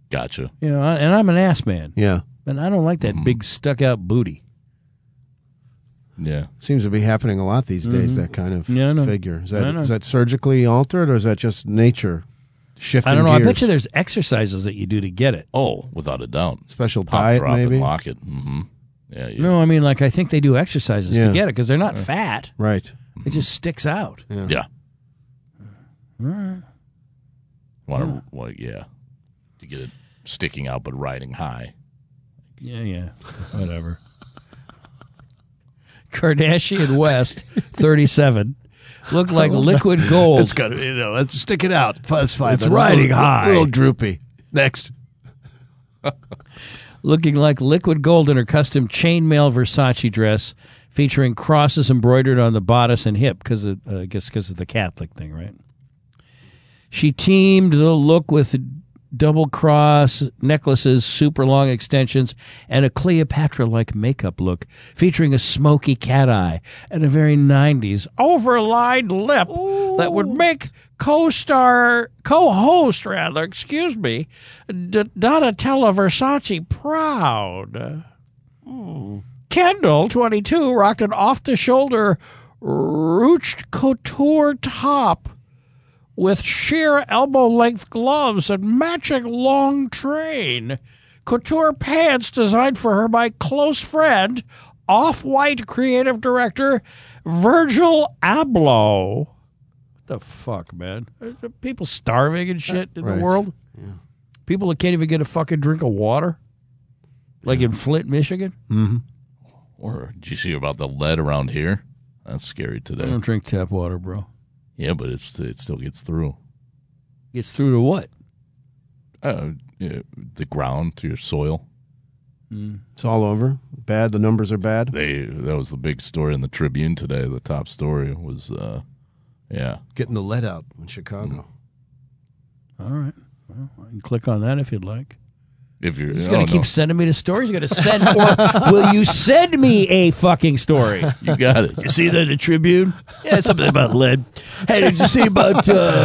Gotcha. You know, and I'm an ass man. Yeah. And I don't like that big stuck-out booty. Yeah. Seems to be happening a lot these days, that kind of Yeah, I know. figure. Is I know. that surgically altered, or is that just nature shifting I don't know. gears? I bet you there's exercises that you do to get it. Oh, without a doubt. Special Pop, diet, drop, maybe? and lock it. Mm-hmm. Yeah, yeah. No, I mean, like, I think they do exercises Yeah. to get it because they're not fat. Right. It just sticks out. Yeah. All right. Yeah. To get it sticking out but riding high. Yeah. Whatever. Kardashian West, 37, looked like liquid gold. It's got to, let's stick it out. That's fine. It's riding high. A little droopy. Next. Looking like liquid gold in her custom chainmail Versace dress, featuring crosses embroidered on the bodice and hip, I guess because of the Catholic thing, right? She teamed the look with double cross necklaces, super long extensions, and a Cleopatra-like makeup look, featuring a smoky cat eye and a very 90s overlined lip that would make co-host, Donatella Versace proud. Kendall, 22, rocked an off-the-shoulder ruched couture top with sheer elbow-length gloves and matching long train. Couture pants designed for her by close friend, Off-White creative director Virgil Abloh. What the fuck, man? Are people starving and shit in Right. the world? Yeah. People that can't even get a fucking drink of water? Like in Flint, Michigan? Mm-hmm. Or did you see about the lead around here? That's scary I today. don't drink tap water, bro. Yeah, but it still gets through. Gets through to what? The ground to your soil. It's all over. Bad. The numbers are bad. That was the big story in the Tribune today. The top story was, Getting the lead out in Chicago. All right. Well, I can click on that if you'd like. If you're He's going to keep sending me the stories. You're going to send, or will you send me a fucking story? you got it. You see that in the Tribune? Yeah, something about lead. Hey, did you see about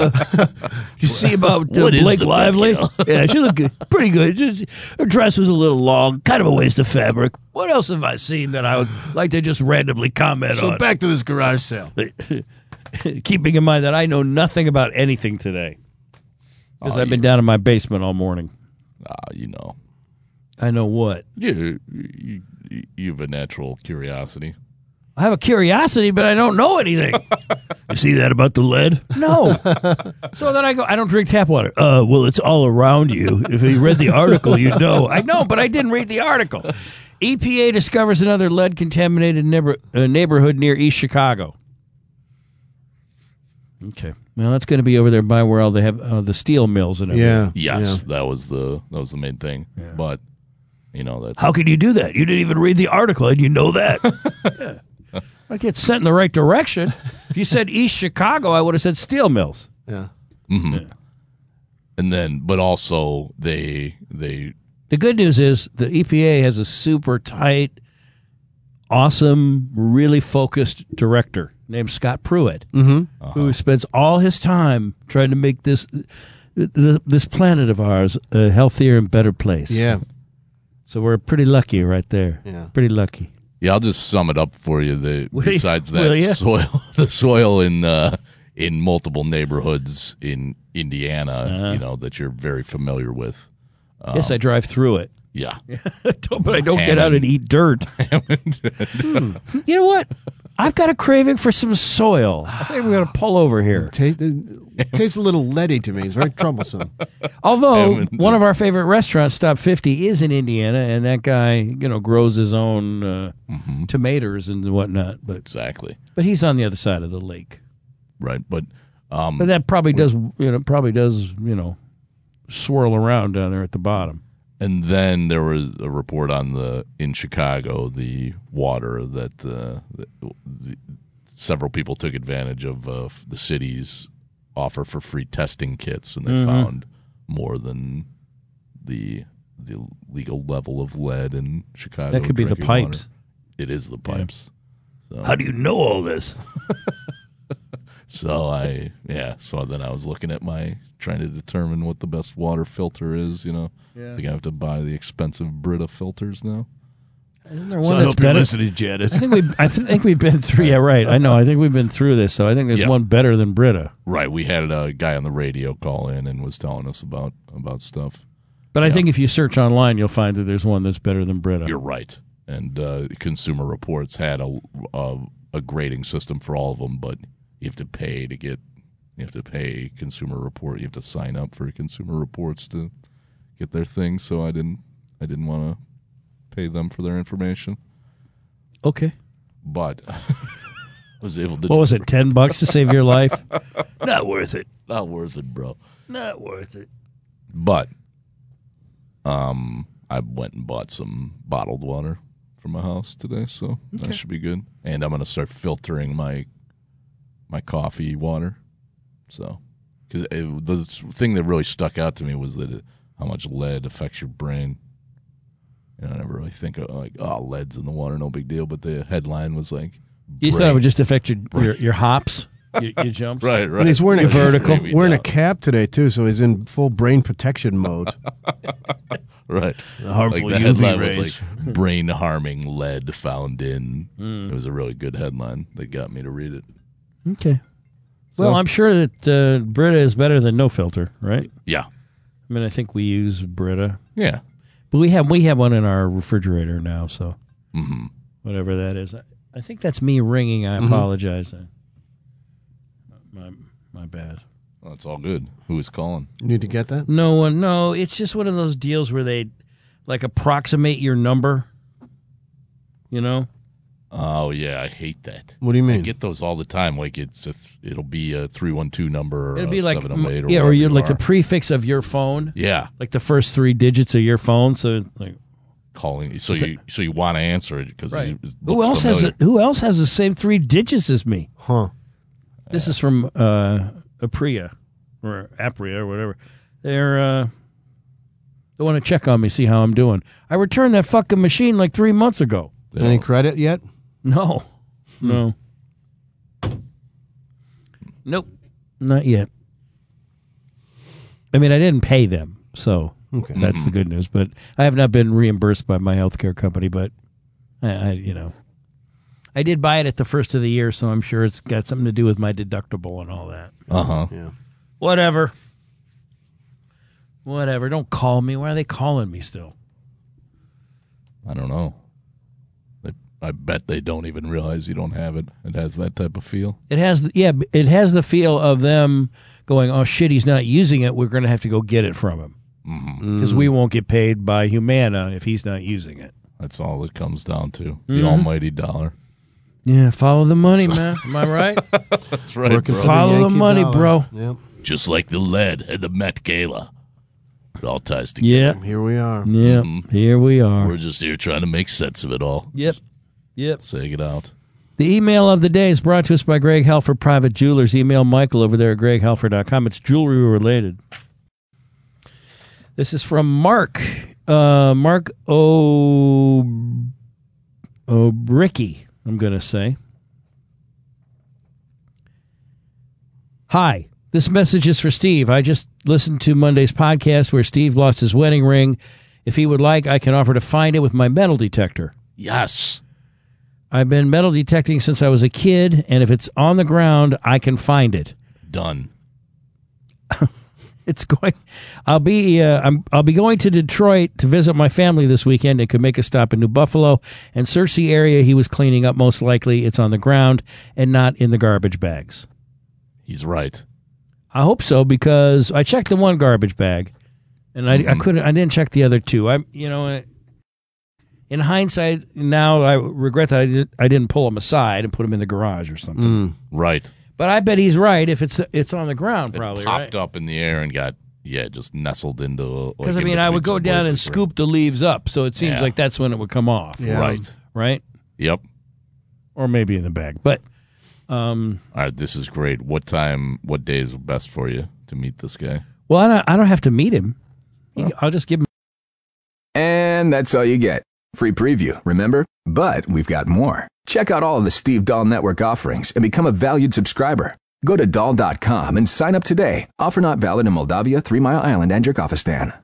What is Blake the Lively? big deal? Yeah, she looked good. Pretty good. Just, her dress was a little long, kind of a waste of fabric. What else have I seen that I would like to just randomly comment So on? back to this garage sale. Keeping in mind that I know nothing about anything today because Oh, I've been down in my basement all morning. You know. I know what. You have a natural curiosity. I have a curiosity, but I don't know anything. You see that about the lead? No. So then I go, I don't drink tap water. Well, it's all around you. If you read the article, you'd know. I know, but I didn't read the article. EPA discovers another lead-contaminated neighborhood near East Chicago. Okay. Well, that's going to be over there by where all they have the steel mills and everything. Yeah. Yes, that was the main thing. Yeah. But that's How could you do that? You didn't even read the article, and you know that. Yeah. I get sent in the right direction. If you said East Chicago, I would have said steel mills. Yeah. Mm-hmm. Yeah. And then, but also they. The good news is the EPA has a super tight, awesome, really focused director named Scott Pruitt, who spends all his time trying to make this planet of ours a healthier and better place. Yeah. So we're pretty lucky right there. Yeah. Pretty lucky. Yeah, I'll just sum it up for you. Besides Will ya? that, the soil in multiple neighborhoods in Indiana, that you're very familiar with. Yes, I drive through it. Yeah. But I don't get out and eat dirt. You know what? I've got a craving for some soil. I think we're going to pull over here. It tastes a little leady to me. It's very troublesome. Although one of our favorite restaurants, Stop 50, is in Indiana, and that guy, grows his own tomatoes and whatnot. But Exactly. But he's on the other side of the lake. Right. But that probably does swirl around down there at the bottom. And then there was a report in Chicago, the water that several people took advantage of the city's offer for free testing kits, and they found more than the legal level of lead in Chicago. That could be the drinking pipes. water. It is the pipes. So. How do you know all this? So so then I was looking at trying to determine what the best water filter is, I think I have to buy the expensive Brita filters now. Isn't there So one I that's hope you're better? listening, Janet. I think we've been through. Yeah, right. I know. I think we've been through this. So I think there's one better than Brita. Right. We had a guy on the radio call in and was telling us about stuff. But I think if you search online, you'll find that there's one that's better than Brita. You're right. And Consumer Reports had a grading system for all of them, but you have to pay Consumer Report. You have to sign up for Consumer Reports to get their thing. So I didn't want to pay them for their information. Okay. But I was able to. What was it? $10 to save your life? Not worth it. Not worth it, bro. Not worth it. But I went and bought some bottled water for my house today, so that should be good. And I'm going to start filtering my coffee water. So, because the thing that really stuck out to me was how much lead affects your brain. I never really think of lead's in the water, no big deal. But the headline was like, you thought it would just affect your hops, your jumps, right. And he's wearing wearing a cap. cap today too, so he's in full brain protection mode. Right. Harmful the UV headline rays. was like brain-harming lead found in. It was a really good headline that got me to read it. Okay. Well, I'm sure that Brita is better than no filter, right? Yeah. I mean, I think we use Brita, Yeah. but we have one in our refrigerator now. So whatever that is, I think that's me ringing. I apologize. My bad. Well, that's all good. Who is calling? You need to get that? No one. No, it's just one of those deals where they like approximate your number. Oh, yeah, I hate that. What do you I mean? get those all the time. Like it'll be a 312 number or It'll a be like 708 or or whatever you're you like are. the prefix of your phone. Yeah. Like the first 3 digits of your phone. So like, Calling. So you want to answer it because right. it Who looks else familiar. Who else has the same 3 digits as me? Huh. This is from Apria or Apria or whatever. They want to check on me, see how I'm doing. I returned that fucking machine like 3 months ago. Any credit yet? No. No. Nope. Not yet. I mean, I didn't pay them, so that's the good news. But I have not been reimbursed by my healthcare company, but I did buy it at the first of the year, so I'm sure it's got something to do with my deductible and all that. Uh-huh. Yeah. Whatever. Don't call me. Why are they calling me still? I don't know. I bet they don't even realize you don't have it. It has that type of feel. It has the feel of them going, oh shit, he's not using it. We're going to have to go get it from him because we won't get paid by Humana if he's not using it. That's all it comes down to. The almighty dollar. Yeah, follow the money, man. Am I right? That's right, Working bro. for Follow the Yankee money, dollar. bro. Yep. Just like the lead at the Met Gala. It all ties together. Yeah, Here we are. yeah. Here we are. We're just here trying to make sense of it all. Yep. Saying it out. The email of the day is brought to us by Greg Halford Private Jewelers. Email Michael over there at greghalford.com. It's jewelry related. This is from Mark. Mark O'Bricky, I'm going to say. Hi. This message is for Steve. I just listened to Monday's podcast where Steve lost his wedding ring. If he would like, I can offer to find it with my metal detector. Yes. I've been metal detecting since I was a kid, and if it's on the ground, I can find it. Done. It's going. I'll be going to Detroit to visit my family this weekend and could make a stop in New Buffalo and search the area he was cleaning up. Most likely, it's on the ground and not in the garbage bags. He's right. I hope so because I checked the one garbage bag, and I didn't check the other two. In hindsight, now I regret that I didn't pull him aside and put him in the garage or something. Right. But I bet he's right. If it's on the ground, probably It popped right. up in the air and got just nestled into. Because I would go down and scoop the leaves up, so it seems Yeah. like that's when it would come off. Yeah. Right. Right. Yep. Or maybe in the bag, but All right. This is great. What day is best for you to meet this guy? well, I don't have to meet him. I'll just give him. And that's all you get. Free preview, remember? But we've got more. Check out all of the Steve Dahl Network offerings and become a valued subscriber. Go to doll.com and sign up today. Offer not valid in Moldavia, 3 Mile Island, and Jurkofistan.